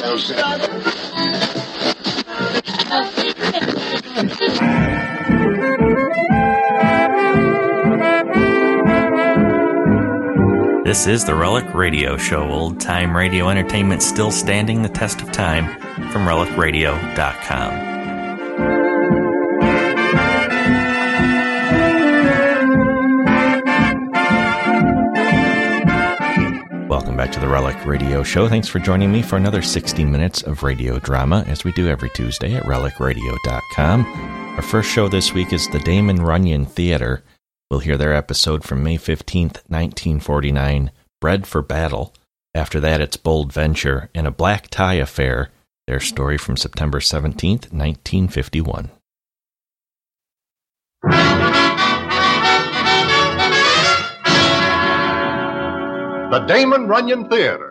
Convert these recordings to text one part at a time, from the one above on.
This is the Relic Radio Show, old-time radio entertainment still standing the test of time, from relicradio.com. Welcome back to the Relic Radio Show. Thanks for joining me for another 60 minutes of radio drama, as we do every Tuesday at relicradio.com. Our first show this week is the Damon Runyon Theater. We'll hear their episode from May 15th, 1949, Bred for Battle. After that, it's Bold Venture and A Black Tie Affair, their story from September 17th, 1951. The Damon Runyon Theater.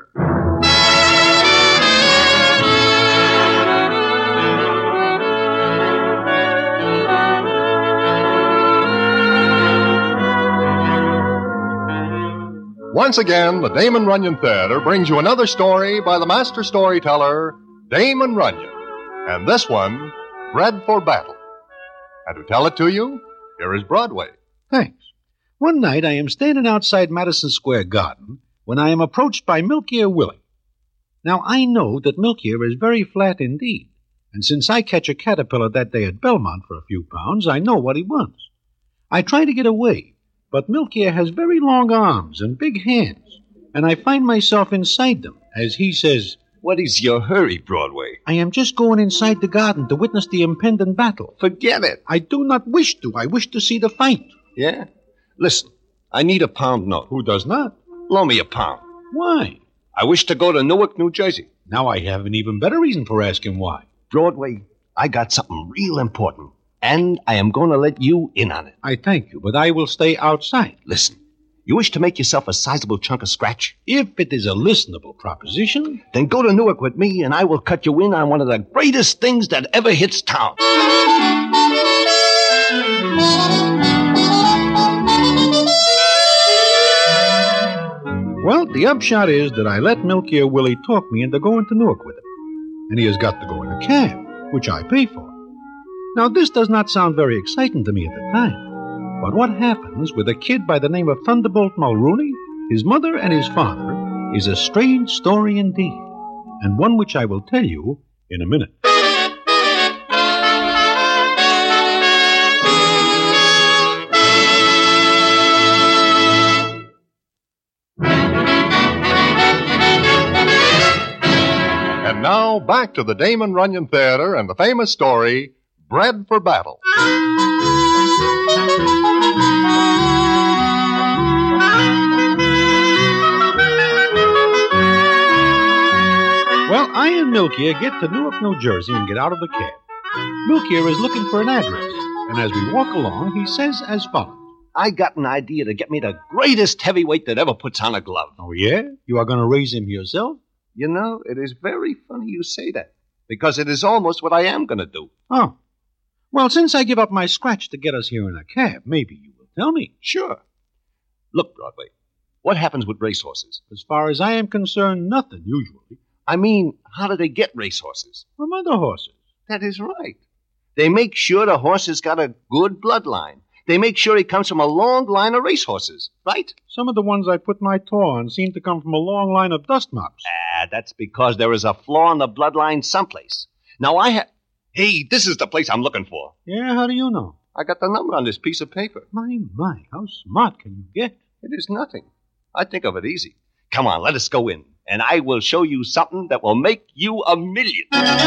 Once again, the Damon Runyon Theater brings you another story by the master storyteller, Damon Runyon. And this one, Bred for Battle. And to tell it to you, here is Broadway. Thanks. One night I am standing outside Madison Square Garden when I am approached by Milk Ear Willie. Now, I know that Milk Ear is very flat indeed, and since I catch a caterpillar that day at Belmont for a few pounds, I know what he wants. I try to get away, but Milk Ear has very long arms and big hands, and I find myself inside them, as he says, "What is your hurry, Broadway?" "I am just going inside the garden to witness the impending battle." "Forget it." "I do not wish to. I wish to see the fight." "Yeah? Listen, I need a pound note." "Who does not?" "Loan me a pound." "Why?" "I wish to go to Newark, New Jersey." "Now I have an even better reason for asking why." "Broadway, I got something real important, and I am going to let you in on it." "I thank you, but I will stay outside." "Listen, you wish to make yourself a sizable chunk of scratch? If it is a listenable proposition, then go to Newark with me, and I will cut you in on one of the greatest things that ever hits town." Well, the upshot is that I let Milk Ear Willie talk me into going to Newark with him. And he has got to go in a cab, which I pay for. Now, this does not sound very exciting to me at the time. But what happens with a kid by the name of Thunderbolt Mulrooney, his mother and his father, is a strange story indeed, and one which I will tell you in a minute. And now, back to the Damon Runyon Theater and the famous story, Bred for Battle. Well, I and Milk Ear get to Newark, New Jersey, and get out of the cab. Milk Ear is looking for an address, and as we walk along, he says as follows. "I got an idea to get me the greatest heavyweight that ever puts on a glove." "Oh, yeah? You are going to raise him yourself?" "You know, it is very funny you say that, because it is almost what I am going to do." "Oh. Well, since I give up my scratch to get us here in a cab, maybe you will tell me." "Sure. Look, Broadway, what happens with racehorses?" "As far as I am concerned, nothing, usually." "I mean, how do they get racehorses?" "From other horses." "That is right. They make sure the horse has got a good bloodline. They make sure he comes from a long line of racehorses, right?" "Some of the ones I put my toe on seem to come from a long line of dust mops." That's because there is a flaw in the bloodline someplace. Now Hey, this is the place I'm looking for. "Yeah, how do you know?" "I got the number on this piece of paper." My, how smart can you get?" "It is nothing. I think of it easy. Come on, let us go in, and I will show you something that will make you a million."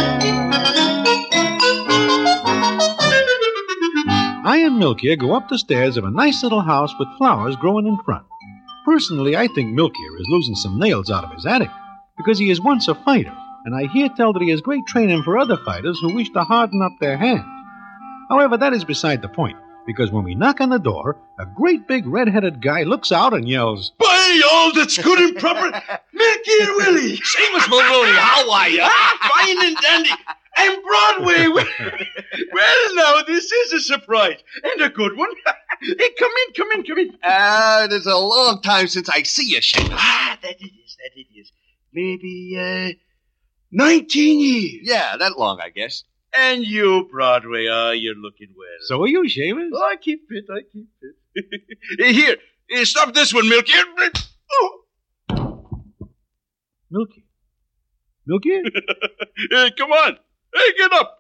I and Milk Ear go up the stairs of a nice little house with flowers growing in front. Personally, I think Milk Ear is losing some nails out of his attic, because he is once a fighter, and I hear tell that he has great training for other fighters who wish to harden up their hands. However, that is beside the point, because when we knock on the door, a great big red-headed guy looks out and yells, "By all that's good and proper, Milk Ear Willie!" "Seamus Mulrooney, how are you?" "Fine and dandy. And Broadway." Well, now, this is a surprise, and a good one. Hey, come in. It is a long time since I see you, Seamus. That it is. Maybe 19 years. Yeah, that long, I guess. And you, Broadway, you're looking well. So are you, Seamus? Oh, I keep fit. Here, stop this one, Milky. Oh. Milky. Milky? Come on. Hey, get up.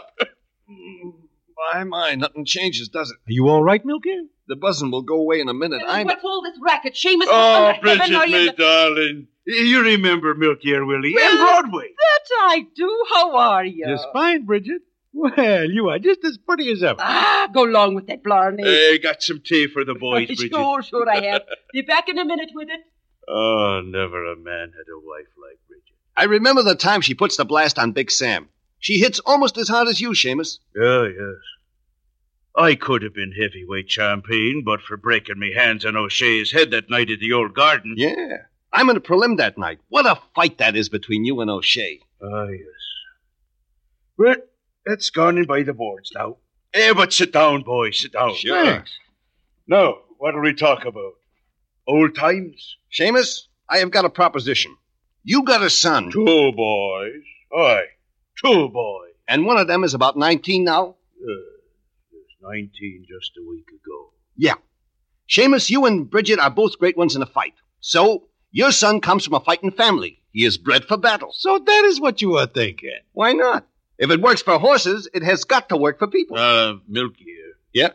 My, nothing changes, does it? Are you all right, Milky? The buzzing will go away in a minute. What's all this racket? Seamus, Oh, what under heaven are Bridget, you... me darling. You remember Milky Air Willie and Broadway. That I do. How are you? Just fine, Bridget. Well, you are just as pretty as ever. Go along with that, Blarney. I got some tea for the boys, Bridget. Sure I have. Be back in a minute with it. Oh, never a man had a wife like Bridget. I remember the time she puts the blast on Big Sam. She hits almost as hard as you, Seamus. Oh, yes. I could have been heavyweight champion, but for breaking me hands on O'Shea's head that night at the old garden. Yeah. I'm in a prelim that night. What a fight that is between you and O'Shea. Ah, yes. Well, that's gone in by the boards now. But sit down, boys, sit down. Sure. Thanks. Now, what'll we talk about? Old times? Seamus, I have got a proposition. You got a son. 2 boys. Aye, 2 boys. And one of them is about 19 now? He was 19 just a week ago. Yeah. Seamus, you and Bridget are both great ones in a fight. So, your son comes from a fighting family. He is bred for battle. So that is what you are thinking. Why not? If it works for horses, it has got to work for people. Milky here. Yeah?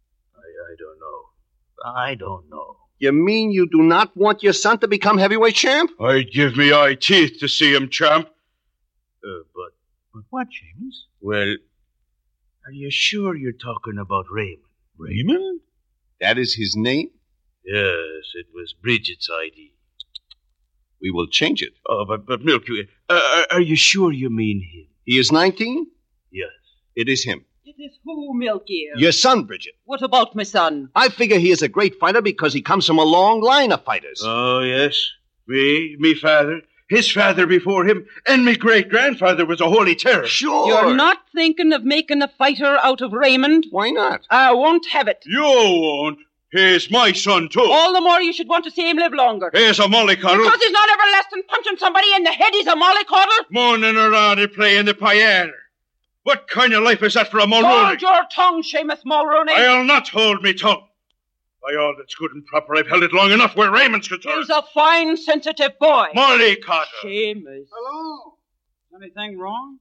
I don't know. You mean you do not want your son to become heavyweight champ? I'd give me eye teeth to see him champ. But what, Seamus? Well, are you sure you're talking about Raymond? Raymond? That is his name? Yes, it was Bridget's idea. We will change it. Oh, but Milky, are you sure you mean him? He is 19? Yes. It is him. It is who, Milky? Your son, Bridget. What about my son? I figure he is a great fighter because he comes from a long line of fighters. Oh, yes. Me father, his father before him, and me great-grandfather was a holy terror. Sure. You're not thinking of making a fighter out of Raymond? Why not? I won't have it. You won't. He's my son, too. All the more you should want to see him live longer. He's a mollycoddle. Because he's not ever less than punching somebody in the head, he's a mollycoddle. Moaning around and playing the piano. What kind of life is that for a Mulrooney? Hold your tongue, Seamus Mulrooney. I'll not hold me tongue. By all that's good and proper, I've held it long enough where Raymond's concerned. He's a fine, sensitive boy. Mollycoddle. Seamus. Hello? Anything wrong?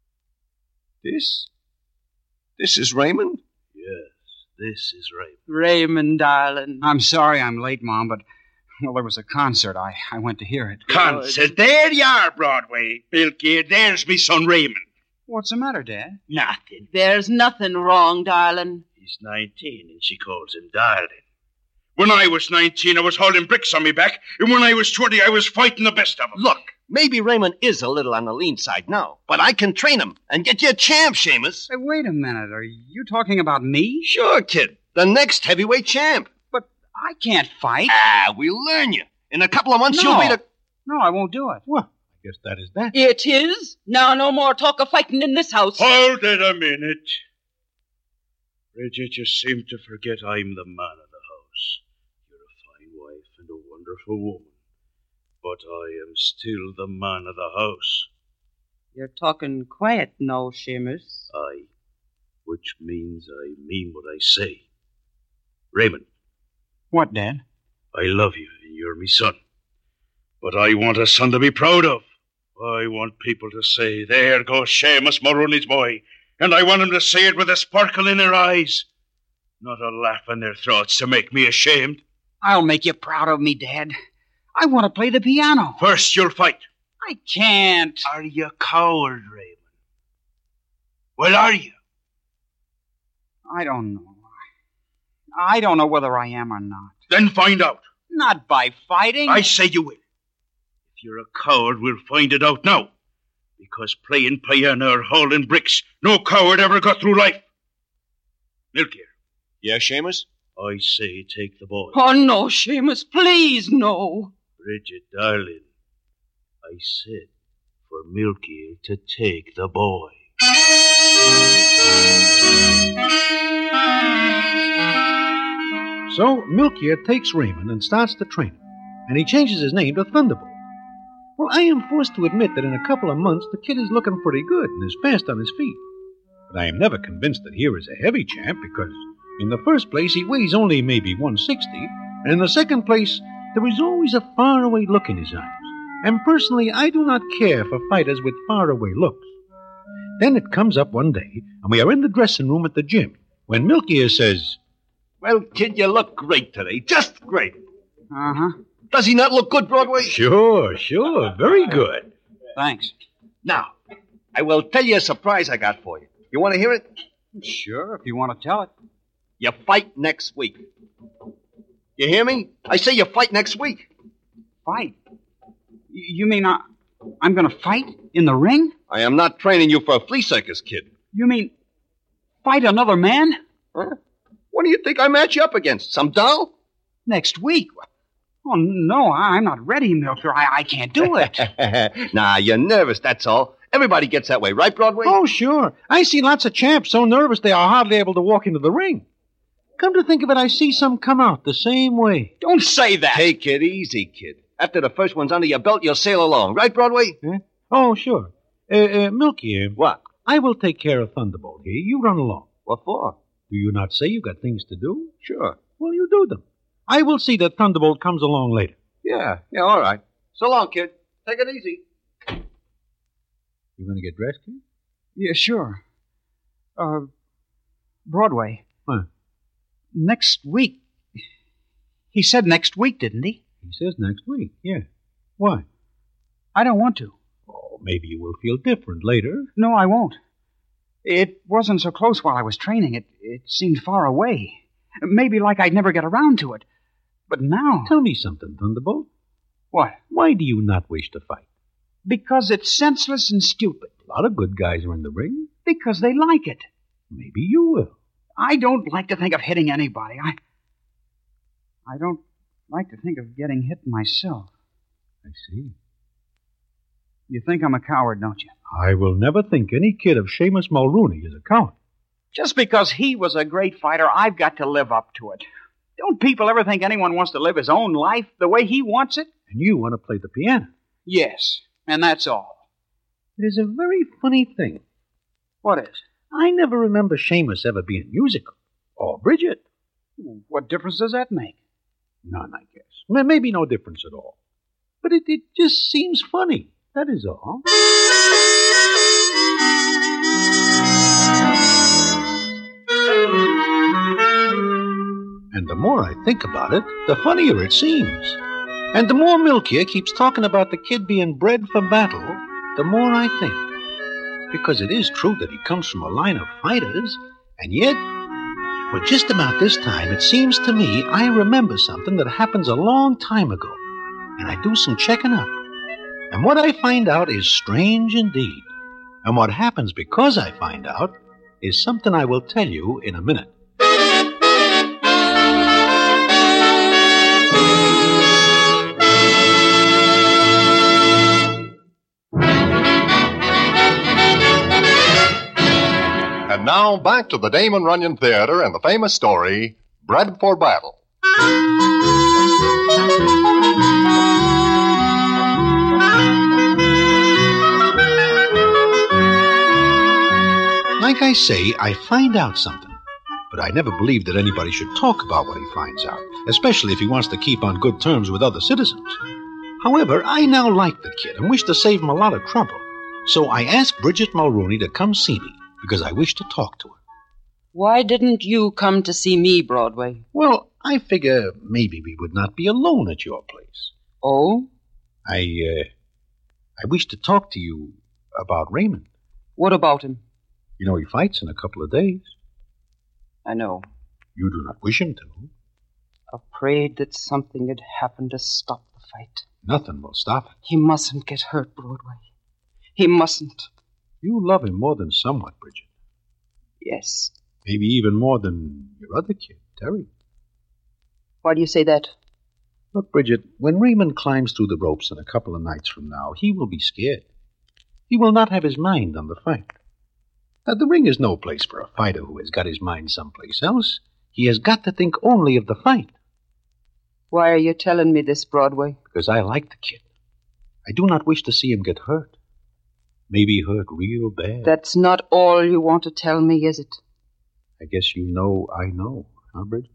This is Raymond? Yes, this is Raymond. Raymond, darling. I'm sorry I'm late, Mom, but, well, there was a concert. I went to hear it. Concert. There you are, Broadway. Milky, there's me son Raymond. What's the matter, Dad? Nothing. There's nothing wrong, darling. He's 19 and she calls him darling. When I was 19, I was hauling bricks on me back, and when I was 20, I was fighting the best of them. Look, maybe Raymond is a little on the lean side now, but I can train him and get you a champ, Seamus. Hey, wait a minute. Are you talking about me? Sure, kid. The next heavyweight champ. But I can't fight. We'll learn you. In a couple of months, No. you'll be the... No, I won't do it. Well, I guess that is that. It is. Now no more talk of fighting in this house. Hold it a minute. Bridget, you seem to forget I'm the man of the house. You're a fine wife and a wonderful woman. But I am still the man of the house. You're talking quiet now, Seamus. Aye, which means I mean what I say. Raymond, What, Dad? I love you and you're me son. But I want a son to be proud of. I want people to say, there goes Seamus Mulrooney's boy. And I want them to say it with a sparkle in their eyes. Not a laugh in their throats to make me ashamed. I'll make you proud of me, Dad. I want to play the piano. First you'll fight. I can't. Are you coward, Raymond? Well, are you? I don't know. I don't know whether I am or not. Then find out. Not by fighting. I say you will. If you're a coward, we'll find it out now. Because playing piano or hauling bricks, no coward ever got through life. Milky, Yeah, Seamus? I say take the boy. Oh, no, Seamus, please, no. Bridget, darling, I said for Milky to take the boy. So Milky takes Raymond and starts to train him, and he changes his name to Thunderbolt. Well, I am forced to admit that in a couple of months the kid is looking pretty good and is fast on his feet. But I am never convinced that here is a heavy champ because, in the first place, he weighs only maybe 160, and in the second place, there is always a faraway look in his eyes. And personally, I do not care for fighters with faraway looks. Then it comes up one day, and we are in the dressing room at the gym, when Milky Ear says, Well, kid, you look great today. Just great. Uh-huh. Does he not look good, Broadway? Sure, very good. Thanks. Now, I will tell you a surprise I got for you. You want to hear it? Sure, if you want to tell it. You fight next week. You hear me? I say you fight next week. Fight? You mean I'm going to fight in the ring? I am not training you for a flea circus, kid. You mean fight another man? Huh? What do you think I match you up against? Some doll? Next week? Oh, no, I'm not ready, Milker. I can't do it. Nah, you're nervous, that's all. Everybody gets that way, right, Broadway? Oh, sure. I see lots of champs so nervous they are hardly able to walk into the ring. Come to think of it, I see some come out the same way. Don't say that. Take it easy, kid. After the first one's under your belt, you'll sail along. Right, Broadway? Huh? Oh, sure. Milky Ear. What? I will take care of Thunderbolt here. You run along. What for? Do you not say you got things to do? Sure. Well, you do them. I will see that Thunderbolt comes along later. Yeah, all right. So long, kid. Take it easy. You going to get dressed, kid? Yeah, sure. Broadway. What? Next week. He said next week, didn't he? He says next week, yeah. Why? I don't want to. Oh, maybe you will feel different later. No, I won't. It wasn't so close while I was training. It seemed far away. Maybe like I'd never get around to it. But now... Tell me something, Thunderbolt. What? Why do you not wish to fight? Because it's senseless and stupid. A lot of good guys are in the ring. Because they like it. Maybe you will. I don't like to think of hitting anybody. I don't like to think of getting hit myself. I see. You think I'm a coward, don't you? I will never think any kid of Seamus Mulrooney is a coward. Just because he was a great fighter, I've got to live up to it. Don't people ever think anyone wants to live his own life the way he wants it? And you want to play the piano. Yes, and that's all. It is a very funny thing. What is? I never remember Seamus ever being musical. Or Bridget. What difference does that make? None, I guess. Maybe no difference at all. But it just seems funny. That is all. And the more I think about it, the funnier it seems. And the more Milky Ear keeps talking about the kid being bred for battle, the more I think. Because it is true that he comes from a line of fighters, and yet, well, just about this time, it seems to me I remember something that happens a long time ago, and I do some checking up. And what I find out is strange indeed. And what happens because I find out is something I will tell you in a minute. And now back to the Damon Runyon Theater and the famous story, Bred for Battle. Like I say, I find out something. But I never believed that anybody should talk about what he finds out, especially if he wants to keep on good terms with other citizens. However, I now like the kid and wish to save him a lot of trouble. So I asked Bridget Mulrooney to come see me, because I wish to talk to her. Why didn't you come to see me, Broadway? Well, I figure maybe we would not be alone at your place. Oh? I wish to talk to you about Raymond. What about him? You know, he fights in a couple of days. I know. You do not wish him to. Afraid that something had happened to stop the fight. Nothing will stop it. He mustn't get hurt, Broadway. He mustn't. You love him more than somewhat, Bridget. Yes. Maybe even more than your other kid, Terry. Why do you say that? Look, Bridget, when Raymond climbs through the ropes in a couple of nights from now, he will be scared. He will not have his mind on the fight. Now, the ring is no place for a fighter who has got his mind someplace else. He has got to think only of the fight. Why are you telling me this, Broadway? Because I like the kid. I do not wish to see him get hurt. Maybe hurt real bad. That's not all you want to tell me, is it? I guess you know I know, huh, Bridget?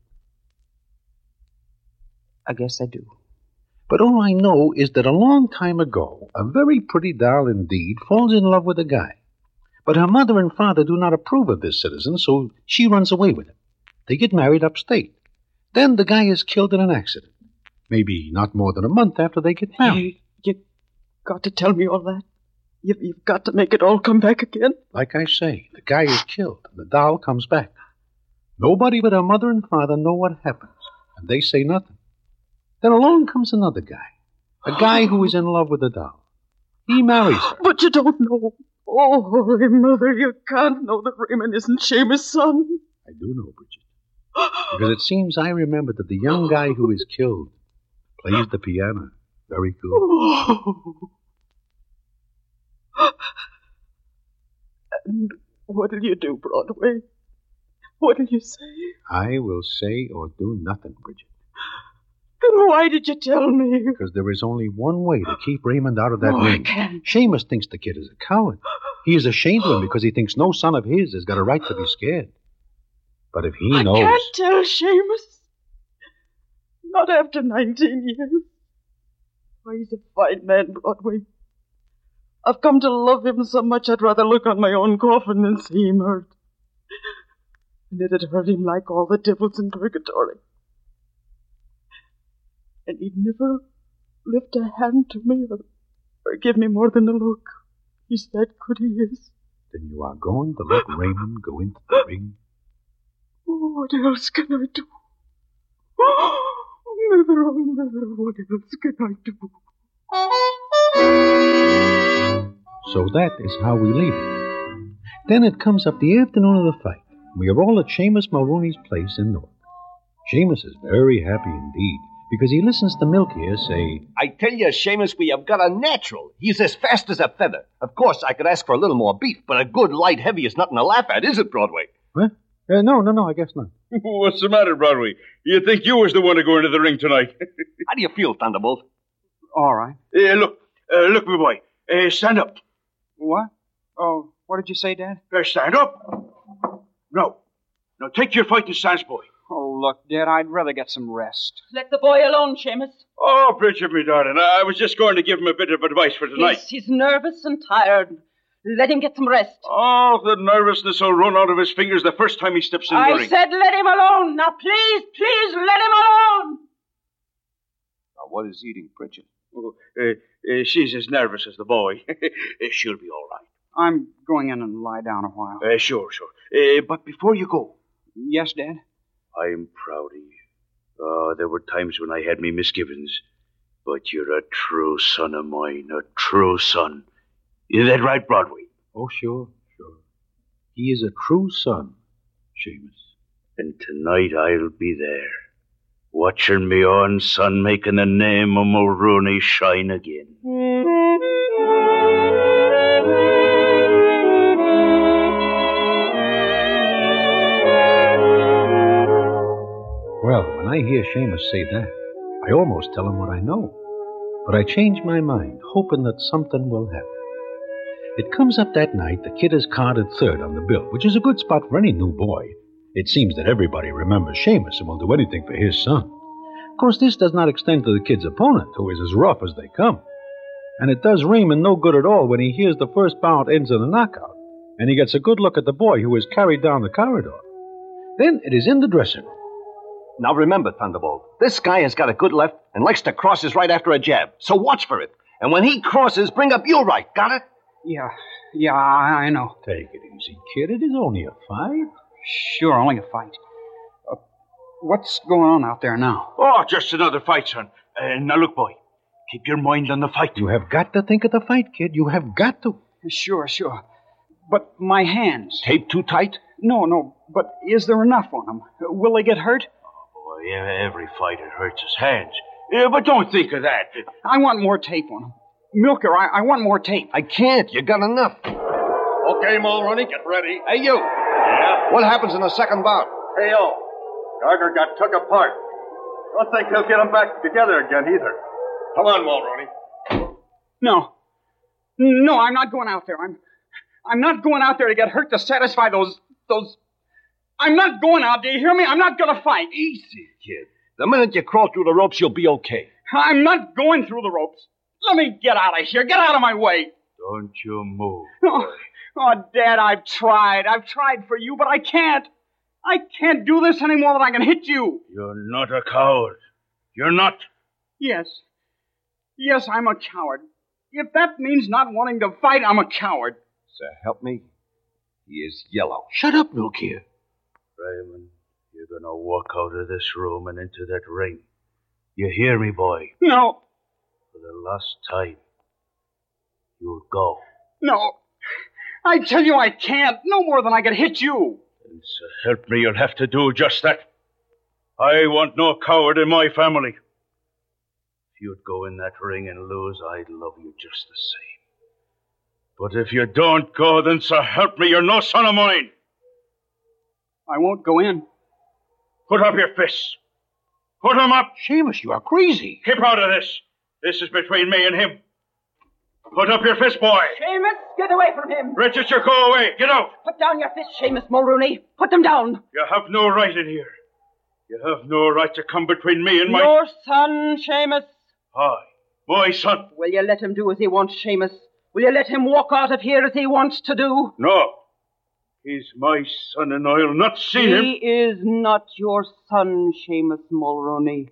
I guess I do. But all I know is that a long time ago, a very pretty doll indeed falls in love with a guy. But her mother and father do not approve of this citizen, so she runs away with him. They get married upstate. Then the guy is killed in an accident. Maybe not more than a month after they get married. You got to tell me all that. You've got to make it all come back again. Like I say, the guy is killed, and the doll comes back. Nobody but her mother and father know what happens, and they say nothing. Then along comes another guy, a guy who is in love with the doll. He marries her. But you don't know. Oh, Holy Mother, you can't know that Raymond isn't Seamus' son. I do know, Bridget, because it seems I remember that the young guy who is killed plays the piano very good. Oh. And what'll you do, Broadway? What'll you say? I will say or do nothing, Bridget. Then why did you tell me? Because there is only one way to keep Raymond out of that I ring. can't. Seamus thinks the kid is a coward. He is ashamed of him because he thinks no son of his has got a right to be scared. But if he knows... I can't tell Seamus. Not after 19 years. Oh, he's a fine man, Broadway. I've come to love him so much I'd rather look on my own coffin than see him hurt. And it'd hurt him like all the devils in purgatory. And he'd never lift a hand to me or give me more than a look. He's that good, he is. Then you are going to let Raymond go into the ring? Oh, what else can I do? Oh, Mother, what else can I do? So that is how we leave it. Then it comes up the afternoon of the fight. We are all at Seamus Mulrooney's place in Newark. Seamus is very happy indeed, because he listens to Milk here say, I tell you, Seamus, we have got a natural. He's as fast as a feather. Of course, I could ask for a little more beef, but a good light heavy is nothing to laugh at, is it, Broadway? What? No, I guess not. What's the matter, Broadway? You think you was the one to go into the ring tonight? How do you feel, Thunderbolt? All right. Look, my boy. Stand up. What? Oh, what did you say, Dad? Stand up. No, take your fighting stance, boy. Oh, look, Dad, I'd rather get some rest. Let the boy alone, Seamus. Oh, Bridget, me darling, I was just going to give him a bit of advice for tonight. He's nervous and tired. Let him get some rest. Oh, the nervousness will run out of his fingers the first time he steps in the ring. I said let him alone. Now, please, let him alone. Now, what is eating Bridget? Oh, she's as nervous as the boy. She'll be all right. I'm going in and lie down a while. Sure. But before you go... Yes, Dad? I'm proud of you. Oh, there were times when I had me misgivings. But you're a true son of mine, a true son. Is that right, Broadway? Oh, sure. He is a true son, Seamus. And tonight I'll be there, watching me own son making the name of Mulrooney shine again. Well, when I hear Seamus say that, I almost tell him what I know. But I change my mind, hoping that something will happen. It comes up that night the kid is carded third on the bill, which is a good spot for any new boy. It seems that everybody remembers Seamus and will do anything for his son. Of course, this does not extend to the kid's opponent, who is as rough as they come. And it does Raymond no good at all when he hears the first bout ends in a knockout, and he gets a good look at the boy who is carried down the corridor. Then it is in the dressing room. Now remember, Thunderbolt, this guy has got a good left and likes to cross his right after a jab, so watch for it. And when he crosses, bring up your right, got it? Yeah, I know. Take it easy, kid. It is only a fight. Sure, only a fight. What's going on out there now? Oh, just another fight, son. Now look, boy, keep your mind on the fight. You have got to think of the fight, kid. You have got to. Sure. But my hands. Tape too tight? No, but is there enough on them? Will they get hurt? Oh, boy, every fighter hurts his hands. But don't think of that. I want more tape on them. Milker, I want more tape. I can't. You got enough. Okay, Mulrooney, get ready. Hey, you. Yeah? What happens in the second bout? KO. Gardner got took apart. Don't think he'll get them back together again, either. Come on, Mulrooney. No. No, I'm not going out there. I'm not going out there to get hurt to satisfy those... I'm not going out, do you hear me? I'm not going to fight. Easy, kid. The minute you crawl through the ropes, you'll be okay. I'm not going through the ropes. Let me get out of here. Get out of my way. Don't you move. Oh, Dad, I've tried. I've tried for you, but I can't. I can't do this any more than I can hit you. You're not a coward. You're not. Yes. Yes, I'm a coward. If that means not wanting to fight, I'm a coward. So help me, he is yellow. Shut up, Milkia. Raymond, you're going to walk out of this room and into that ring. You hear me, boy? No. For the last time, you'll go. No. I tell you I can't. No more than I can hit you. And so help me, you'll have to do just that. I want no coward in my family. If you'd go in that ring and lose, I'd love you just the same. But if you don't go, then so help me, you're no son of mine. I won't go in. Put up your fists. Put them up. Seamus, you are crazy. Keep out of this. This is between me and him. Put up your fist, boy. Seamus, get away from him. Richard, you go away. Get out. Put down your fists, Seamus Mulrooney. Put them down. You have no right in here. You have no right to come between me and my... Your son, Seamus. Aye, my son. Will you let him do as he wants, Seamus? Will you let him walk out of here as he wants to do? No. He's my son, and I'll not see him. He is not your son, Seamus Mulrooney.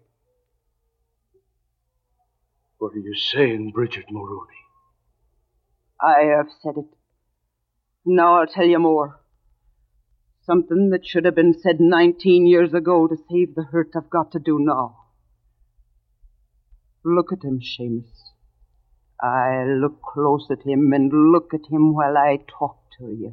What are you saying, Bridget Mulrooney? I have said it. Now I'll tell you more. Something that should have been said 19 years ago to save the hurt I've got to do now. Look at him, Seamus. I look close at him and look at him while I talk to you.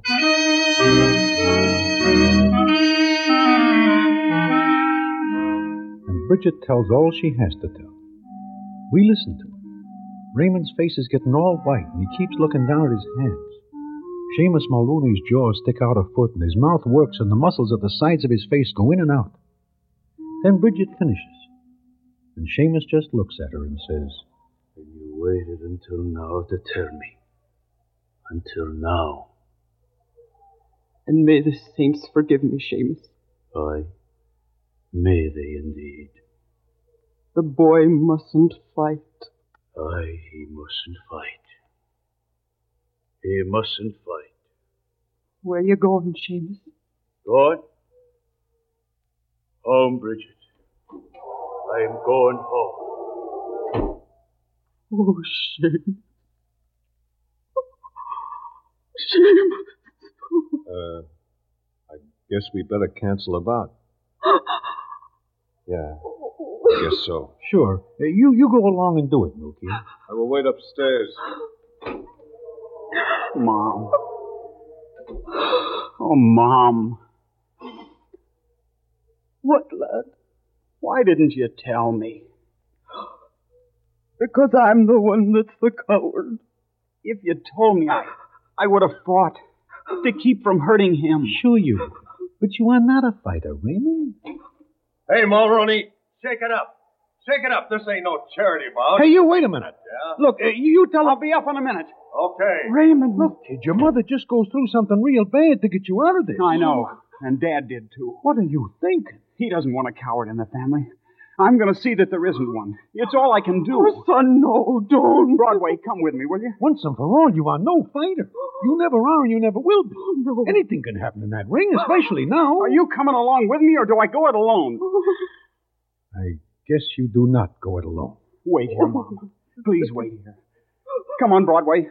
And Bridget tells all she has to tell. We listen to her. Raymond's face is getting all white, and he keeps looking down at his hands. Seamus Mulrooney's jaws stick out a foot, and his mouth works, and the muscles at the sides of his face go in and out. Then Bridget finishes, and Seamus just looks at her and says, And you waited until now to tell me. Until now. And may the saints forgive me, Seamus. Aye, may they indeed. The boy mustn't fight. Aye, he mustn't fight. He mustn't fight. Where you going, Seamus? Going? Home, Bridget. I'm going home. Oh, Seamus. Seamus. I guess we better cancel about. Yeah, I guess so. Sure. You go along and do it, Milky. I will wait upstairs. Mom. Oh, Mom. What, lad? Why didn't you tell me? Because I'm the one that's the coward. If you told me, I would have fought to keep from hurting him. Sure you would. But you are not a fighter, Raymond. Hey, Mulrooney, shake it up. Shake it up. This ain't no charity bout. Hey, you, wait a minute. Yeah? Look, you tell I'll be up in a minute. Okay. Raymond, look, kid, your mother just goes through something real bad to get you out of this. I know. And Dad did, too. What are you thinking? He doesn't want a coward in the family. I'm going to see that there isn't one. It's all I can do. Oh, son, no, don't. Broadway, come with me, will you? Once and for all, you are no fighter. You never are and you never will be. No. Anything can happen in that ring, especially now. Are you coming along with me, or do I go it alone? I guess you do not go it alone. Wait here, Mom. Please wait here. Come on, Broadway.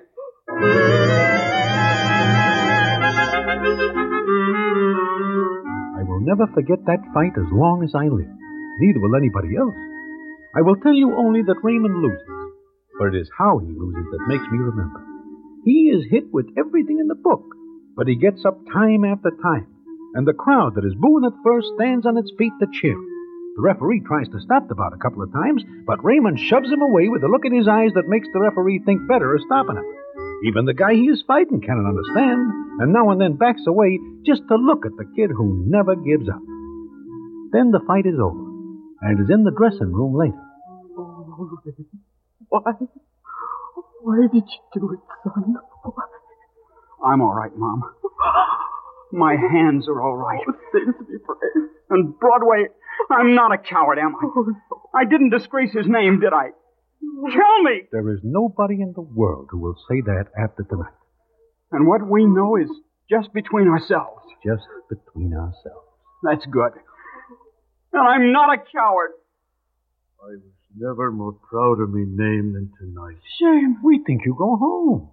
I will never forget that fight as long as I live. Neither will anybody else. I will tell you only that Raymond loses. For it is how he loses that makes me remember. He is hit with everything in the book, but he gets up time after time, and the crowd that is booing at first stands on its feet to cheer. The referee tries to stop the bout a couple of times, but Raymond shoves him away with a look in his eyes that makes the referee think better of stopping him. Even the guy he is fighting cannot understand, and now and then backs away just to look at the kid who never gives up. Then the fight is over, and it is in the dressing room later. Why? Why did you do it, son? Why? I'm all right, Mom. My hands are all right. Oh, saints be praised. And Broadway, I'm not a coward, am I? Oh, no. I didn't disgrace his name, did I? Tell me! There is nobody in the world who will say that after tonight. And what we know is just between ourselves. Just between ourselves. That's good. And I'm not a coward. I was never more proud of me name than tonight. Shame. We think you go home.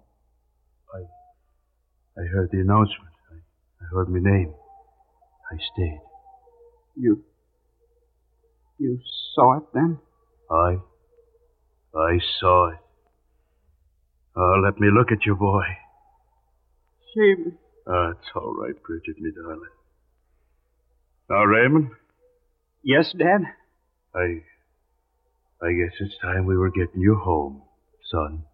I heard the announcement. I heard my name. I stayed. You saw it then? I saw it. Oh, let me look at you, boy. Shame. It's all right, Bridget, me darling. Now, Raymond? Yes, Dad? I guess it's time we were getting you home, son.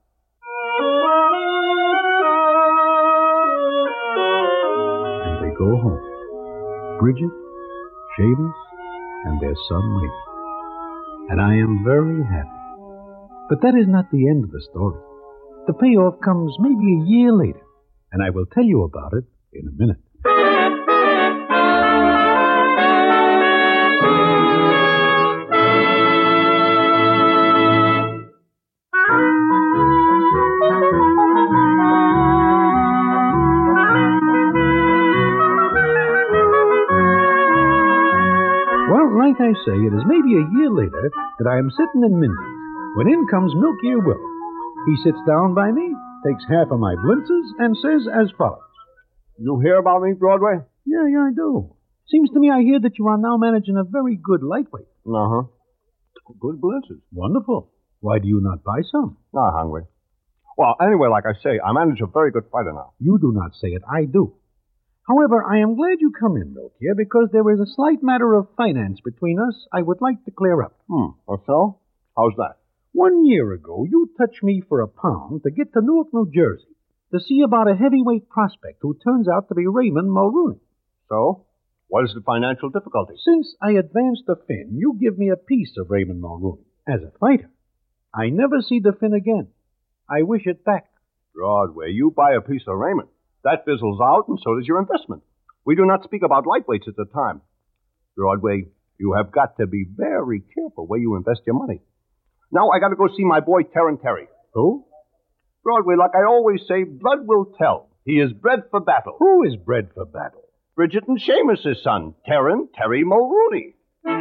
And they go home. Bridget, Seamus, and their son Raymond. And I am very happy. But that is not the end of the story. The payoff comes maybe a year later, and I will tell you about it in a minute. Well, like I say, it is maybe a year later that I am sitting in Mindy's when in comes Milk Ear Willie. He sits down by me, takes half of my blintzes, and says as follows. You hear about me, Broadway? Yeah, I do. Seems to me I hear that you are now managing a very good lightweight. Uh-huh. Good blitzes. Wonderful. Why do you not buy some? Not hungry. Well, anyway, like I say, I manage a very good fighter now. You do not say it, I do. However, I am glad you come in, Milk Ear, because there is a slight matter of finance between us I would like to clear up. Or so? How's that? 1 year ago, you touched me for £1 to get to Newark, New Jersey, to see about a heavyweight prospect who turns out to be Raymond Mulrooney. So? What is the financial difficulty? Since I advanced the Finn, you give me a piece of Raymond Mulrooney as a fighter. I never see the Finn again. I wish it back. Broadway, you buy a piece of Raymond. That fizzles out, and so does your investment. We do not speak about lightweights at the time. Broadway, you have got to be very careful where you invest your money. Now I got to go see my boy, Terry. Who? Broadway, like I always say, blood will tell. He is bred for battle. Who is bred for battle? Bridget and Seamus' son, Terry Mulrooney.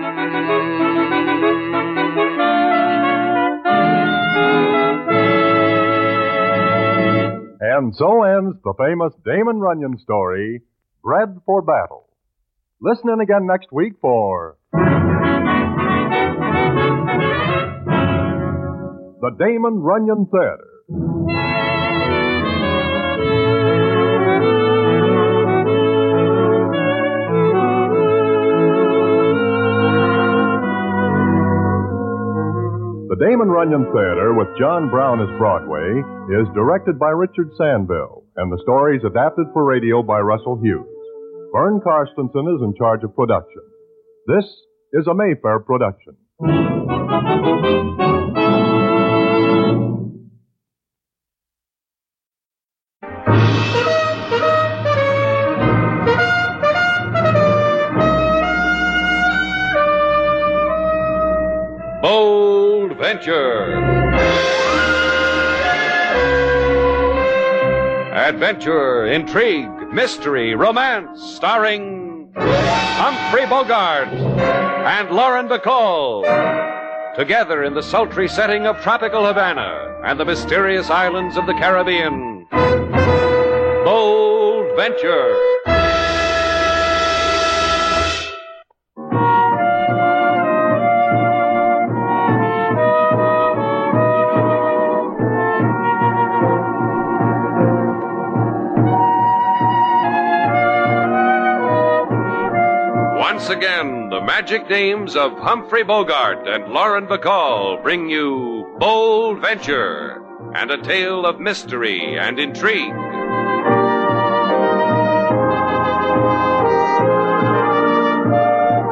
And so ends the famous Damon Runyon story, Bred for Battle. Listen in again next week for the Damon Runyon Theater. The Damon Runyon Theater, with John Brown as Broadway, is directed by Richard Sandville, and the story is adapted for radio by Russell Hughes. Vern Karstensen is in charge of production. This is a Mayfair production. Bold Venture. Adventure, intrigue, mystery, romance, starring Humphrey Bogart and Lauren Bacall. Together in the sultry setting of tropical Havana and the mysterious islands of the Caribbean. Bold Venture. Once again, the magic names of Humphrey Bogart and Lauren Bacall bring you Bold Venture and a tale of mystery and intrigue.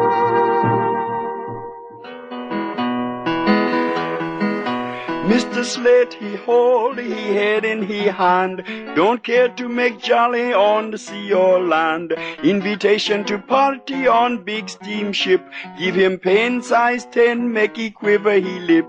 Mr. Slate, he hold he head in he hand. Don't care to make jolly on the sea or land. Invitation to party on big steamship. Give him pen size 10, make he quiver he lip.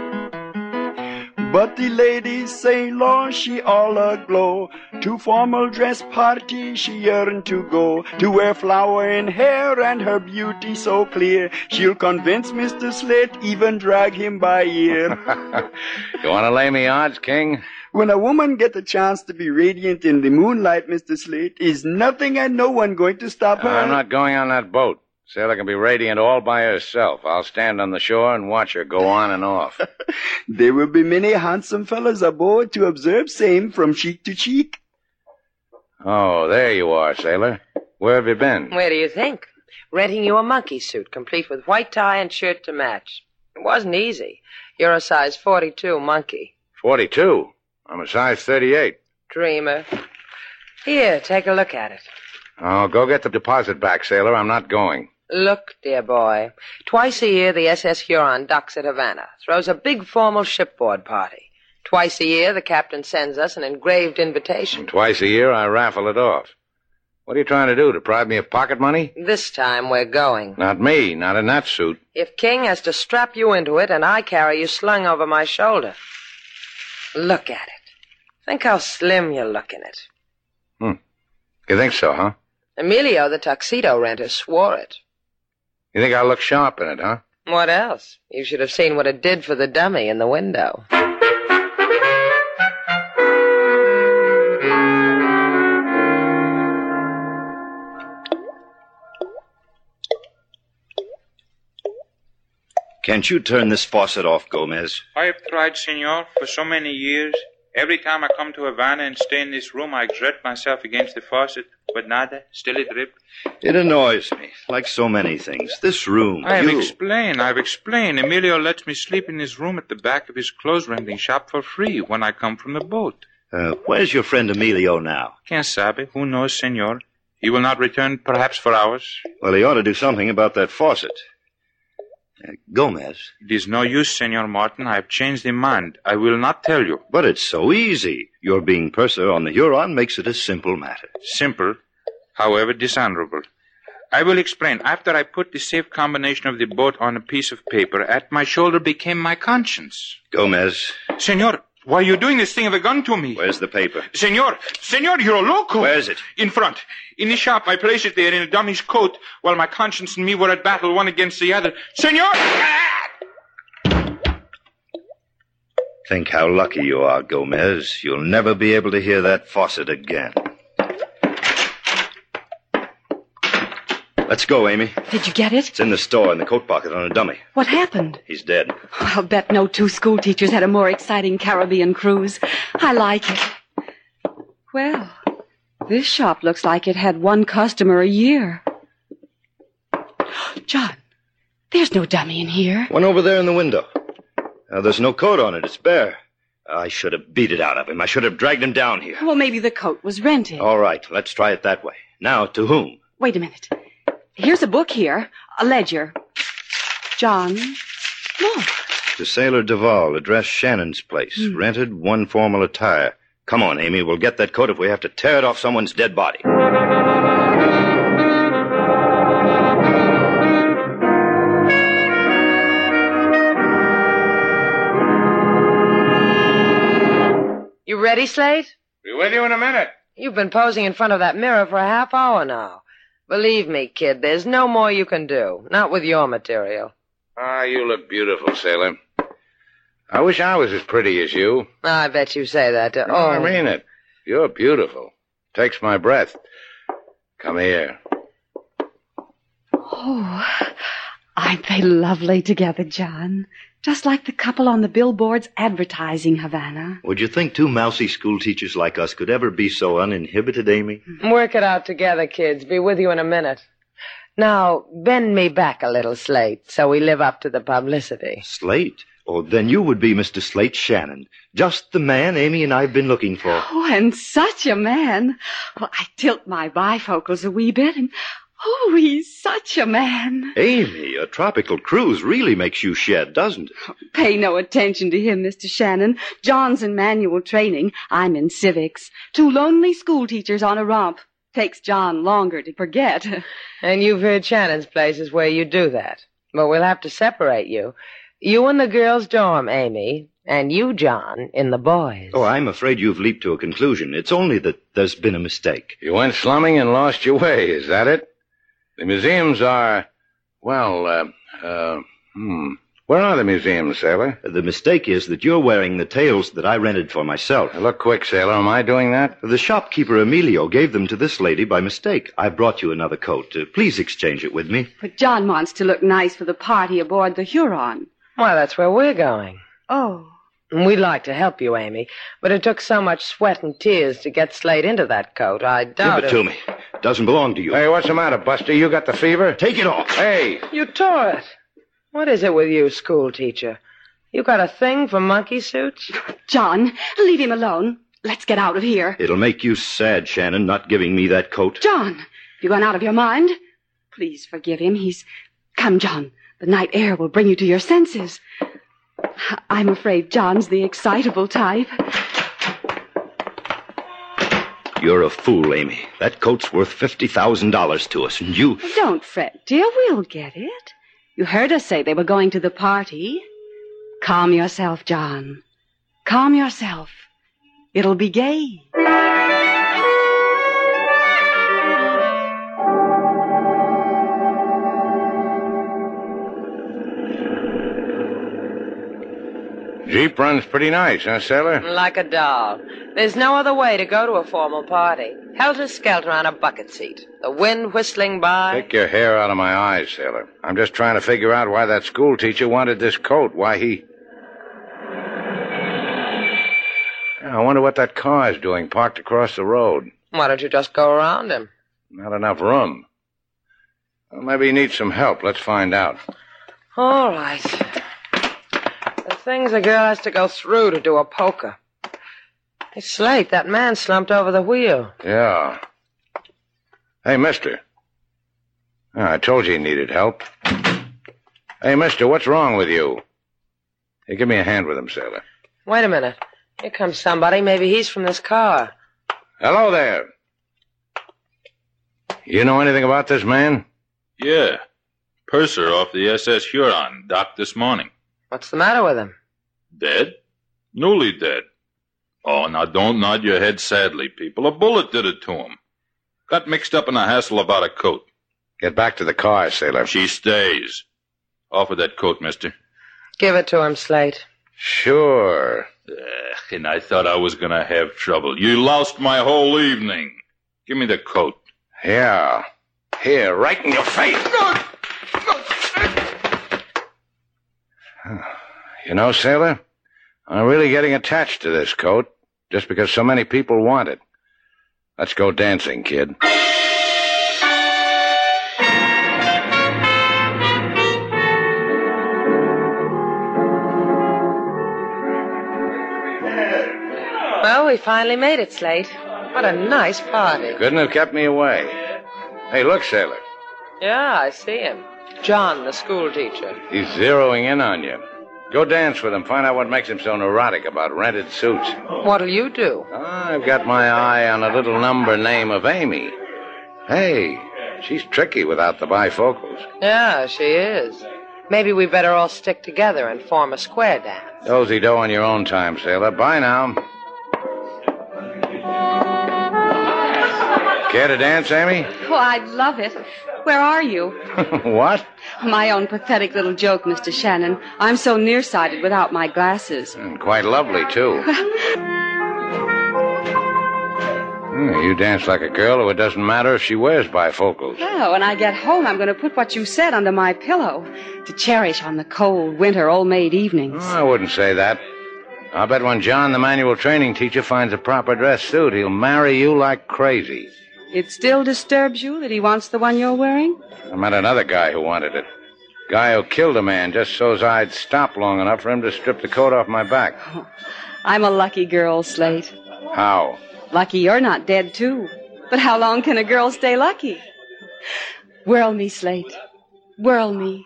But the lady sailor, she all aglow. To formal dress party she yearn to go. To wear flower in hair and her beauty so clear. She'll convince Mr. Slate, even drag him by ear. You want to lay me odds, King? When a woman get a chance to be radiant in the moonlight, Mr. Slate, is nothing and no one going to stop her. I'm not going on that boat. Sailor can be radiant all by herself. I'll stand on the shore and watch her go on and off. There will be many handsome fellows aboard to observe same from cheek to cheek. Oh, there you are, Sailor. Where have you been? Where do you think? Renting you a monkey suit, complete with white tie and shirt to match. It wasn't easy. You're a size 42 monkey. 42? I'm a size 38. Dreamer. Here, take a look at it. Oh, go get the deposit back, Sailor. I'm not going. Look, dear boy. Twice a year, the SS Huron docks at Havana, throws a big formal shipboard party. Twice a year, the captain sends us an engraved invitation. And twice a year, I raffle it off. What are you trying to do, deprive me of pocket money? This time, we're going. Not me, not in that suit. If King has to strap you into it, and I carry you slung over my shoulder. Look at it. Think how slim you look in it. You think so, huh? Emilio, the tuxedo renter, swore it. You think I'll look sharp in it, huh? What else? You should have seen what it did for the dummy in the window. Can't you turn this faucet off, Gomez? I have tried, senor, for so many years. Every time I come to Havana and stay in this room, I exert myself against the faucet, but nada, still it drips. It annoys me, like so many things. This room, I've explained. Emilio lets me sleep in his room at the back of his clothes-renting shop for free when I come from the boat. Where's your friend Emilio now? Quien sabe? Who knows, senor? He will not return perhaps for hours. Well, he ought to do something about that faucet. Gomez. It is no use, Senor Martin. I have changed my mind. I will not tell you. But it's so easy. Your being purser on the Huron makes it a simple matter. Simple, however dishonorable. I will explain. After I put the safe combination of the boat on a piece of paper, at my shoulder became my conscience. Gomez. Senor, why are you doing this thing of a gun to me? Where's the paper? Senor, you're a loco. Where is it? In front. In the shop. I placed it there in a dummy's coat while my conscience and me were at battle one against the other. Senor! Think how lucky you are, Gomez. You'll never be able to hear that faucet again. Let's go, Amy. Did you get it? It's in the store in the coat pocket on a dummy. What happened? He's dead. I'll bet no two school teachers had a more exciting Caribbean cruise. I like it. Well, this shop looks like it had one customer a year. John, there's no dummy in here. One over there in the window. There's no coat on it. It's bare. I should have beat it out of him. I should have dragged him down here. Well, maybe the coat was rented. All right, let's try it that way. Now, to whom? Wait a minute. Here's a book here, a ledger. John, look. To Sailor Duval, address Shannon's place. Rented, one formal attire. Come on, Amy, we'll get that coat if we have to tear it off someone's dead body. You ready, Slate? Be with you in a minute. You've been posing in front of that mirror for a half hour now. Believe me, kid, there's no more you can do. Not with your material. Ah, you look beautiful, Sailor. I wish I was as pretty as you. I bet you say that. No, I mean it. You're beautiful. Takes my breath. Come here. Oh, aren't they lovely together, John? Just like the couple on the billboards advertising Havana. Would you think two mousy school teachers like us could ever be so uninhibited, Amy? Work it out together, kids. Be with you in a minute. Now, bend me back a little, Slate, so we live up to the publicity. Slate? Oh, then you would be Mr. Slate Shannon. Just the man Amy and I've been looking for. Oh, and such a man. Well, I tilt my bifocals a wee bit, and Oh, he's such a man. Amy, a tropical cruise really makes you shed, doesn't it? Pay no attention to him, Mr. Shannon. John's in manual training. I'm in civics. 2 lonely school teachers on a romp. Takes John longer to forget. And you've heard Shannon's place is where you do that. But we'll have to separate you. You in the girls' dorm, Amy, and you, John, in the boys'. Oh, I'm afraid you've leaped to a conclusion. It's only that there's been a mistake. You went slumming and lost your way, is that it? The museums are, well, where are the museums, Sailor? The mistake is that you're wearing the tails that I rented for myself. Look quick, Sailor. Am I doing that? The shopkeeper, Emilio, gave them to this lady by mistake. I brought you another coat. Please exchange it with me. But John wants to look nice for the party aboard the Huron. Well, that's where we're going. Oh. We'd like to help you, Amy, but it took so much sweat and tears to get Slate into that coat. I doubt Give it to me. It doesn't belong to you. Hey, what's the matter, Buster? You got the fever? Take it off. Hey. You tore it. What is it with you, school teacher? You got a thing for monkey suits? John, leave him alone. Let's get out of here. It'll make you sad, Shannon, not giving me that coat. John, you gone out of your mind? Please forgive him. Come, John. The night air will bring you to your senses. I'm afraid John's the excitable type. You're a fool, Amy. That coat's worth $50,000 to us, and you... Don't fret, dear. We'll get it. You heard us say they were going to the party. Calm yourself, John. Calm yourself. It'll be gay. Jeep runs pretty nice, huh, Sailor? Like a doll. There's no other way to go to a formal party. Helter-skelter on a bucket seat. The wind whistling by. Take your hair out of my eyes, Sailor. I'm just trying to figure out why that school teacher wanted this coat. Why he... I wonder what that car is doing parked across the road. Why don't you just go around him? Not enough room. Well, maybe he needs some help. Let's find out. All right. The things a girl has to go through to do a polka. Hey, Slate, that man slumped over the wheel. Yeah. Hey, mister. I told you he needed help. Hey, mister, what's wrong with you? Hey, give me a hand with him, Sailor. Wait a minute. Here comes somebody. Maybe he's from this car. Hello there. You know anything about this man? Yeah. Purser off the SS Huron, docked this morning. What's the matter with him? Dead? Newly dead. Oh, now don't nod your head sadly, people. A bullet did it to him. Got mixed up in a hassle about a coat. Get back to the car, Sailor. She stays. Offer that coat, mister. Give it to him, Slate. Sure. And I thought I was going to have trouble. You lost my whole evening. Give me the coat. Yeah. Here, right in your face. You know, Sailor, I'm really getting attached to this coat just because so many people want it. Let's go dancing, kid. Well, we finally made it, Slate. What a nice party. Couldn't have kept me away. Hey, look, Sailor. Yeah, I see him. John, the school teacher. He's zeroing in on you. Go dance with him. Find out what makes him so neurotic about rented suits. What'll you do? I've got my eye on a little number name of Amy. Hey, she's tricky without the bifocals. Yeah, she is. Maybe we better all stick together and form a square dance. Dozy-do on your own time, Sailor. Bye now. Care to dance, Amy? Oh, I'd love it. Where are you? What? My own pathetic little joke, Mr. Shannon. I'm so nearsighted without my glasses. And quite lovely, too. You dance like a girl who it doesn't matter if she wears bifocals. Oh, when I get home, I'm going to put what you said under my pillow to cherish on the cold, winter, old-maid evenings. I wouldn't say that. I'll bet when John, the manual training teacher, finds a proper dress suit, he'll marry you like crazy. It still disturbs you that he wants the one you're wearing? I met another guy who wanted it. Guy who killed a man just so's I'd stop long enough for him to strip the coat off my back. Oh, I'm a lucky girl, Slate. How? Lucky you're not dead, too. But how long can a girl stay lucky? Whirl me, Slate. Whirl me.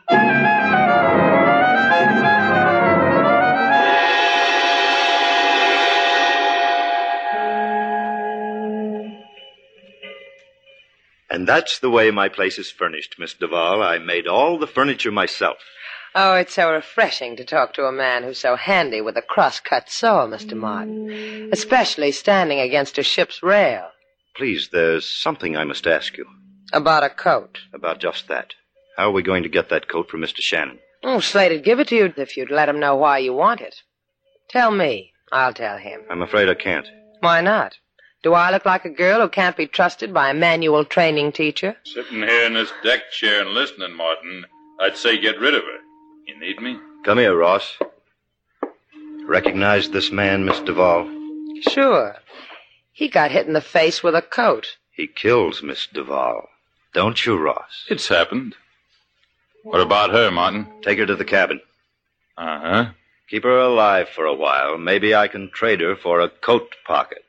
And that's the way my place is furnished, Miss Duval. I made all the furniture myself. Oh, it's so refreshing to talk to a man who's so handy with a cross-cut saw, Mr. Martin. Especially standing against a ship's rail. Please, there's something I must ask you. About a coat. About just that. How are we going to get that coat from Mr. Shannon? Oh, Slate'd give it to you if you'd let him know why you want it. Tell me. I'll tell him. I'm afraid I can't. Why not? Do I look like a girl who can't be trusted by a manual training teacher? Sitting here in this deck chair and listening, Martin, I'd say get rid of her. You need me? Come here, Ross. Recognize this man, Miss Duval? Sure. He got hit in the face with a coat. He kills Miss Duval. Don't you, Ross? It's happened. What about her, Martin? Take her to the cabin. Uh-huh. Keep her alive for a while. Maybe I can trade her for a coat pocket.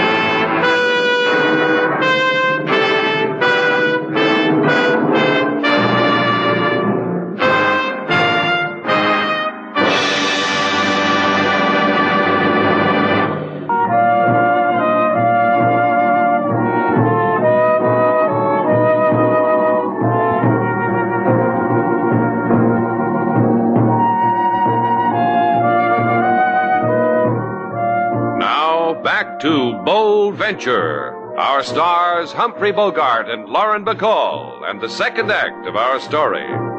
Back to Bold Venture. Our stars, Humphrey Bogart and Lauren Bacall, and the second act of our story.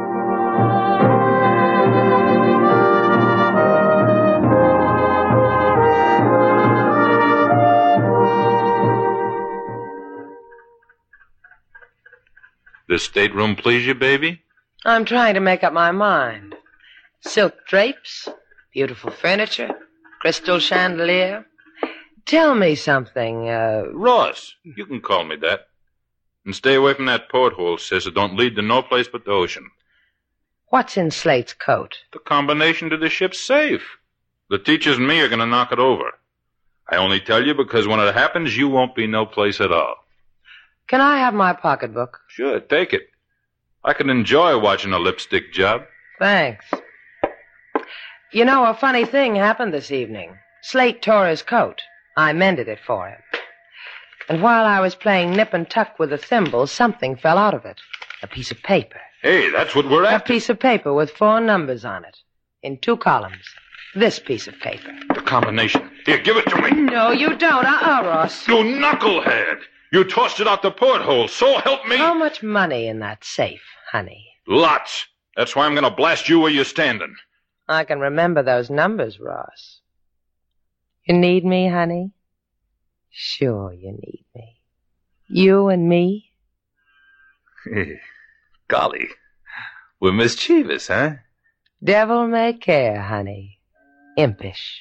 This stateroom please you, baby? I'm trying to make up my mind. Silk drapes, beautiful furniture, crystal chandelier. Tell me something, Ross, you can call me that. And stay away from that porthole, sis. It don't lead to no place but the ocean. What's in Slate's coat? The combination to the ship's safe. The teachers and me are going to knock it over. I only tell you because when it happens, you won't be no place at all. Can I have my pocketbook? Sure, take it. I can enjoy watching a lipstick job. Thanks. You know, a funny thing happened this evening. Slate tore his coat. I mended it for him. And while I was playing nip and tuck with the thimble, something fell out of it. A piece of paper. Hey, that's what we're after. A piece of paper with 4 numbers on it. In 2 columns. This piece of paper. The combination. Here, give it to me. No, you don't. Ross. You knucklehead. You tossed it out the porthole. So help me. How much money in that safe, honey? Lots. That's why I'm going to blast you where you're standing. I can remember those numbers, Ross. You need me, honey? Sure you need me. You and me? Hey, golly. We're mischievous, huh? Devil may care, honey. Impish.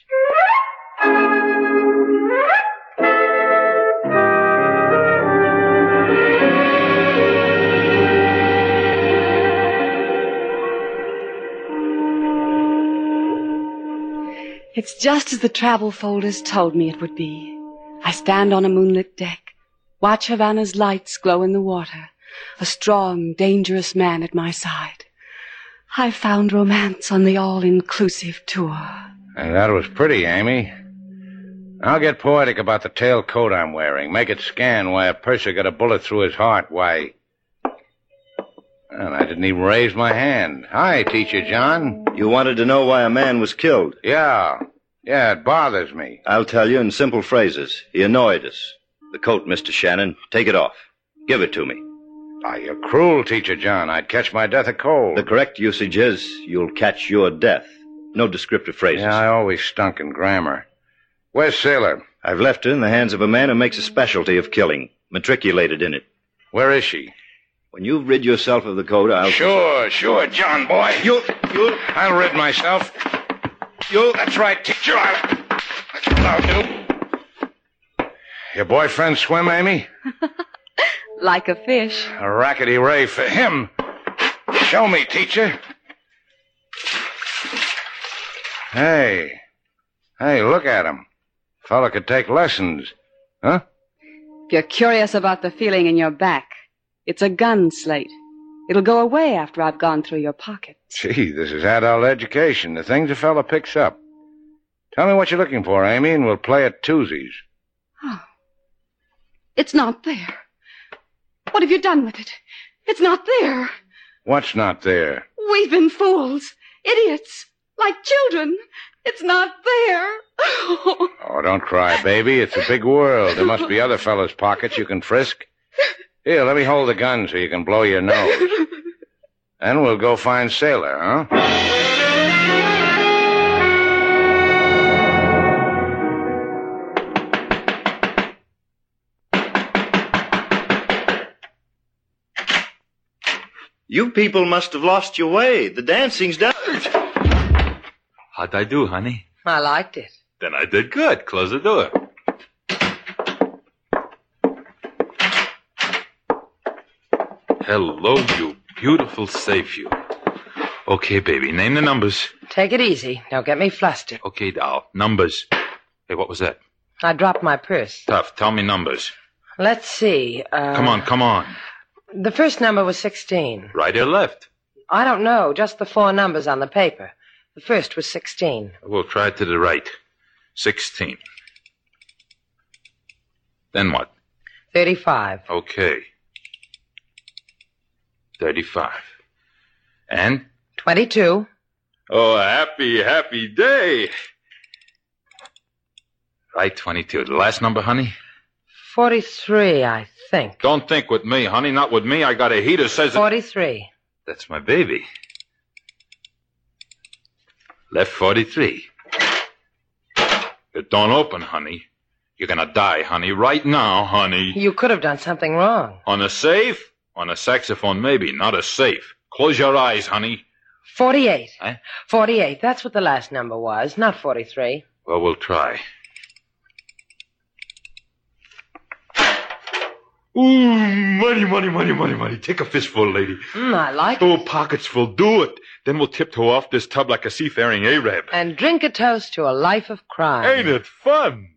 It's just as the travel folders told me it would be. I stand on a moonlit deck, watch Havana's lights glow in the water, a strong, dangerous man at my side. I found romance on the all-inclusive tour. And that was pretty, Amy. I'll get poetic about the tail coat I'm wearing. Make it scan why a purser got a bullet through his heart. Why... And I didn't even raise my hand. Hi, Teacher John. You wanted to know why a man was killed? Yeah, it bothers me. I'll tell you in simple phrases. He annoyed us. The coat, Mr. Shannon. Take it off. Give it to me. Why, you're cruel, Teacher John. I'd catch my death of cold. The correct usage is, you'll catch your death. No descriptive phrases. Yeah, I always stunk in grammar. Where's Sailor? I've left her in the hands of a man who makes a specialty of killing. Matriculated in it. Where is she? When you've rid yourself of the coat, I'll... Sure, John boy. I'll rid myself. That's right, teacher. That's what I'll do. Your boyfriend swim, Amy? Like a fish. A rackety ray for him. Show me, teacher. Hey, look at him. Fella could take lessons. Huh? If you're curious about the feeling in your back, it's a gun, Slate. It'll go away after I've gone through your pockets. Gee, this is adult education. The things a fella picks up. Tell me what you're looking for, Amy, and we'll play at twosies. Oh. It's not there. What have you done with it? It's not there. What's not there? We've been fools. Idiots. Like children. It's not there. Oh, don't cry, baby. It's a big world. There must be other fellas' pockets you can frisk. Here, let me hold the gun so you can blow your nose. Then we'll go find Sailor, huh? You people must have lost your way. The dancing's done. How'd I do, honey? I liked it. Then I did good. Close the door. Hello, you beautiful safe, you. Okay, baby, name the numbers. Take it easy. Don't get me flustered. Okay, doll, numbers. Hey, what was that? I dropped my purse. Tough, tell me numbers. Let's see. Come on. The first number was 16. Right or left? I don't know. Just the 4 numbers on the paper. The first was 16. We'll try it to the right. 16. Then what? 35. Okay. 35. And? 22. Oh, happy day. Right, 22. The last number, honey? 43, I think. Don't think with me, honey. Not with me. I got a heater says 43. That's my baby. Left 43. It don't open, honey. You're gonna die, honey. Right now, honey. You could have done something wrong. On a safe? On a saxophone, maybe. Not a safe. Close your eyes, honey. 48. Eh? 48. That's what the last number was, not 43. Well, we'll try. Ooh, money. Take a fistful, lady. I like it. Oh, pockets full. Do it. Then we'll tiptoe off this tub like a seafaring Arab. And drink a toast to a life of crime. Ain't it fun?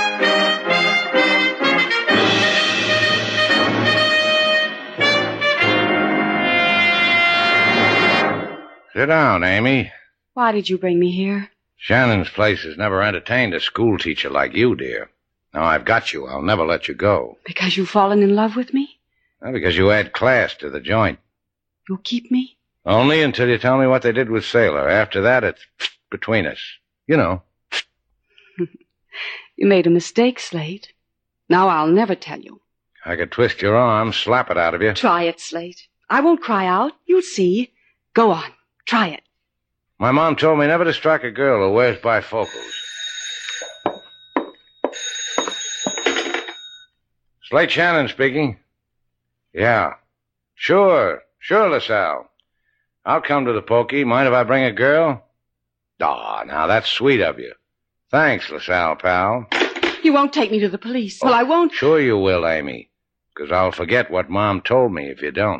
Sit down, Amy. Why did you bring me here? Shannon's place has never entertained a school teacher like you, dear. Now I've got you. I'll never let you go. Because you've fallen in love with me? Well, because you add class to the joint. You'll keep me? Only until you tell me what they did with Sailor. After that, it's between us. You know. You made a mistake, Slate. Now I'll never tell you. I could twist your arm, slap it out of you. Try it, Slate. I won't cry out. You'll see. Go on. Try it. My mom told me never to strike a girl who wears bifocals. Slate Shannon speaking. Yeah. Sure, LaSalle. I'll come to the pokey. Mind if I bring a girl? Aw, now that's sweet of you. Thanks, LaSalle, pal. You won't take me to the police. Well, I won't. Sure you will, Amy. Because I'll forget what Mom told me if you don't.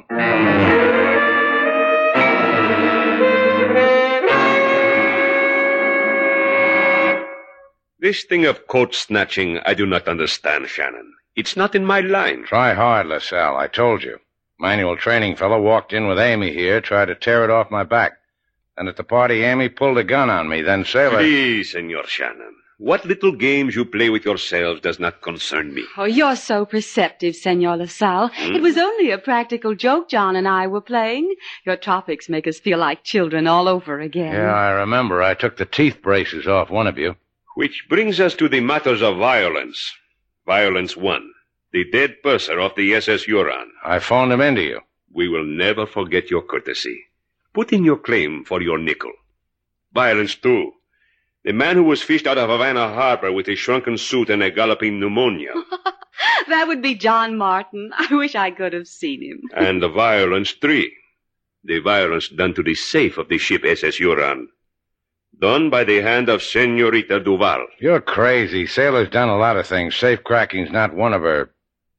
This thing of coat snatching, I do not understand, Shannon. It's not in my line. Try hard, LaSalle. I told you. Manual training fellow walked in with Amy here, tried to tear it off my back. And at the party, Amy pulled a gun on me. Then Sailor... Please, Senor Shannon. What little games you play with yourselves does not concern me. Oh, you're so perceptive, Senor LaSalle. It was only a practical joke John and I were playing. Your tropics make us feel like children all over again. Yeah, I remember. I took the teeth braces off one of you. Which brings us to the matters of violence. Violence 1. The dead purser of the SS Huron. I phoned him into you. We will never forget your courtesy. Put in your claim for your nickel. Violence 2. The man who was fished out of Havana Harbor with a shrunken suit and a galloping pneumonia. That would be John Martin. I wish I could have seen him. And the violence 3. The violence done to the safe of the ship SS Huron. Done by the hand of Senorita Duval. You're crazy. Sailor's done a lot of things. Safe cracking's not one of her...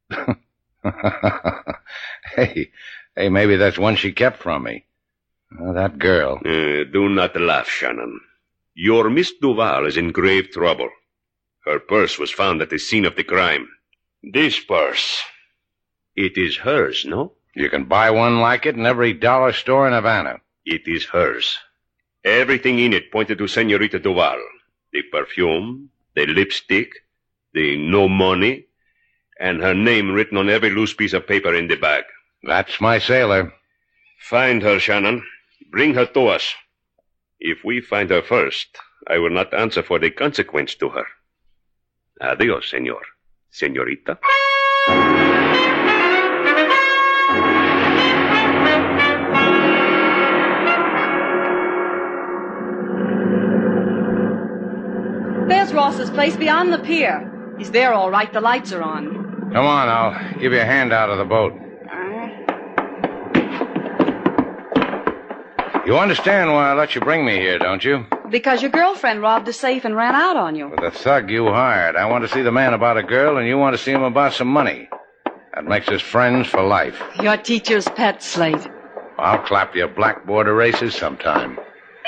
Hey, maybe that's one she kept from me. Oh, that girl. Do not laugh, Shannon. Your Miss Duval is in grave trouble. Her purse was found at the scene of the crime. This purse. It is hers, no? You can buy one like it in every dollar store in Havana. It is hers. Everything in it pointed to Senorita Duval. The perfume, the lipstick, the no money, and her name written on every loose piece of paper in the bag. That's my sailor. Find her, Shannon. Bring her to us. If we find her first, I will not answer for the consequence to her. Adios, senor. Senorita. There's Ross's place beyond the pier. He's there all right. The lights are on. Come on, I'll give you a hand out of the boat. You understand why I let you bring me here, don't you? Because your girlfriend robbed a safe and ran out on you. With the thug you hired. I want to see the man about a girl, and you want to see him about some money. That makes us friends for life. Your teacher's pet, Slate. I'll clap your blackboard erasers sometime.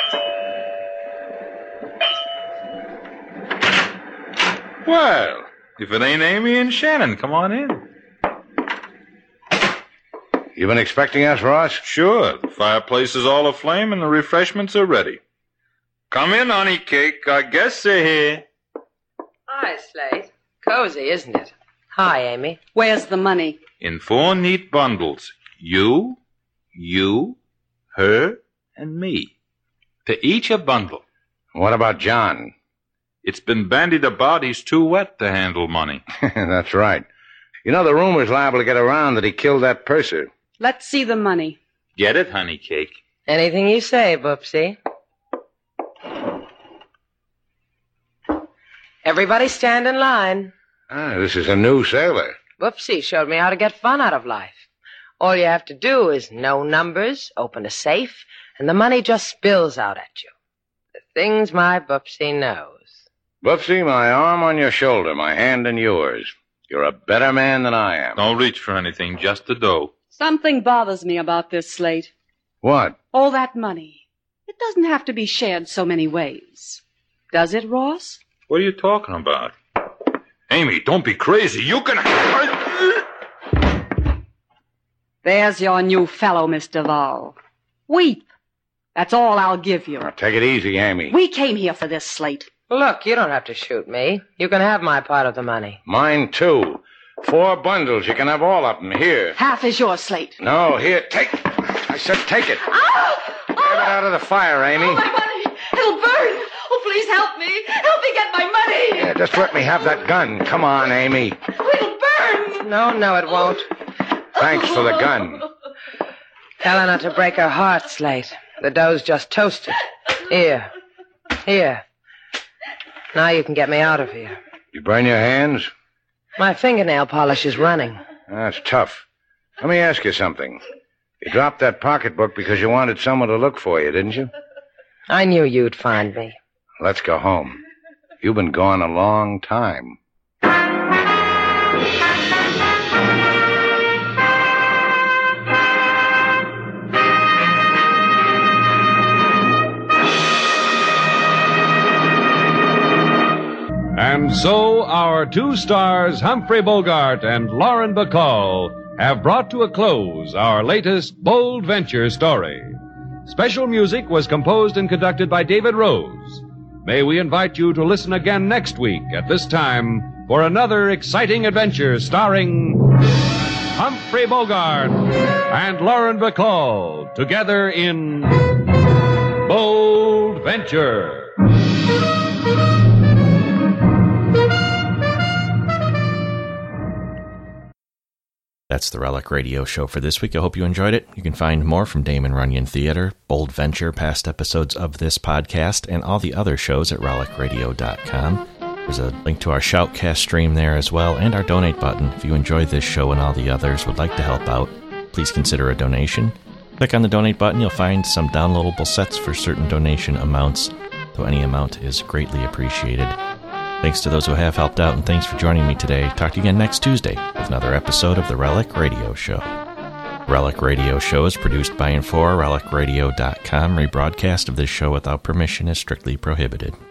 Well, if it ain't Amy and Shannon, come on in. You been expecting us, Ross? Sure. The fireplace is all aflame and the refreshments are ready. Come in, honey cake. I guess they're here. Hi, Slate. Cozy, isn't it? Hi, Amy. Where's the money? In 4 neat bundles. You, her, and me. To each a bundle. What about John? It's been bandied about he's too wet to handle money. That's right. You know, the rumor's liable to get around that he killed that purser. Let's see the money. Get it, honey cake? Anything you say, Boopsy. Everybody stand in line. This is a new sailor. Boopsy showed me how to get fun out of life. All you have to do is know numbers, open a safe, and the money just spills out at you. The things my Boopsy knows. Boopsy, my arm on your shoulder, my hand in yours. You're a better man than I am. Don't reach for anything, just the dough. Something bothers me about this, Slate. What? All that money. It doesn't have to be shared so many ways. Does it, Ross? What are you talking about? Amy, don't be crazy. You can... There's your new fellow, Miss Duval. Weep. That's all I'll give you. Now, take it easy, Amy. We came here for this, Slate. Look, you don't have to shoot me. You can have my part of the money. Mine, too. 4 bundles. You can have all of them. Here. Half is yours, Slate. No, here. Take. I said take it. Get it out of the fire, Amy. Oh, my money. It'll burn. Oh, please help me. Help me get my money. Yeah, just let me have that gun. Come on, Amy. It'll burn. No, it won't. Thanks for the gun. Tell her not to break her heart, Slate. The dough's just toasted. Here. Now you can get me out of here. You burn your hands? My fingernail polish is running. That's tough. Let me ask you something. You dropped that pocketbook because you wanted someone to look for you, didn't you? I knew you'd find me. Let's go home. You've been gone a long time. And so our 2 stars, Humphrey Bogart and Lauren Bacall, have brought to a close our latest bold venture story. Special music was composed and conducted by David Rose. May we invite you to listen again next week at this time for another exciting adventure starring Humphrey Bogart and Lauren Bacall together in Bold Venture. That's the Relic Radio Show for this week. I hope you enjoyed it. You can find more from Damon Runyon Theater, Bold Venture, past episodes of this podcast, and all the other shows at relicradio.com. There's a link to our Shoutcast stream there as well, and our donate button. If you enjoy this show and all the others, would like to help out, please consider a donation. Click on the donate button. You'll find some downloadable sets for certain donation amounts, though any amount is greatly appreciated. Thanks to those who have helped out, and thanks for joining me today. Talk to you again next Tuesday with another episode of the Relic Radio Show. Relic Radio Show is produced by and for relicradio.com. Rebroadcast of this show without permission is strictly prohibited.